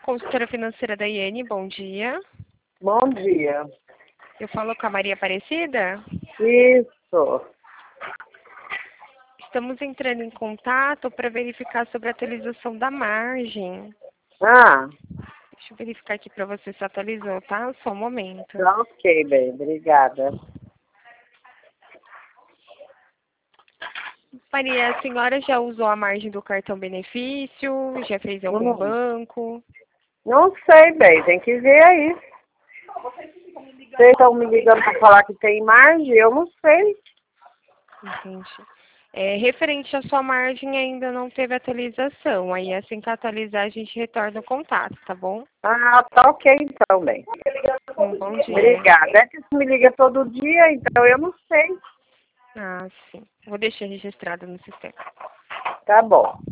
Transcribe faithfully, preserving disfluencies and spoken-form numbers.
consultora financeira da Iene, bom dia. Bom dia. Eu falo com a Maria Aparecida? Isso. Estamos entrando em contato para verificar sobre a atualização da margem. Ah, Deixa eu verificar aqui para você se atualizou, tá? Só um momento. tá ok, bem, obrigada. Maria, a senhora já usou a margem do cartão benefício? Já fez em algum Não, banco? não sei, bem, tem que ver aí. Vocês estão me ligando para falar que tem margem? Eu não sei. Entendi. É, referente à sua margem, ainda não teve atualização. Aí, assim que atualizar, a gente retorna o contato, tá bom? Ah, tá ok então, bem. Um bom dia. Obrigada. É que você me liga todo dia, então eu não sei. Ah, sim. Vou deixar registrado no sistema. Tá bom.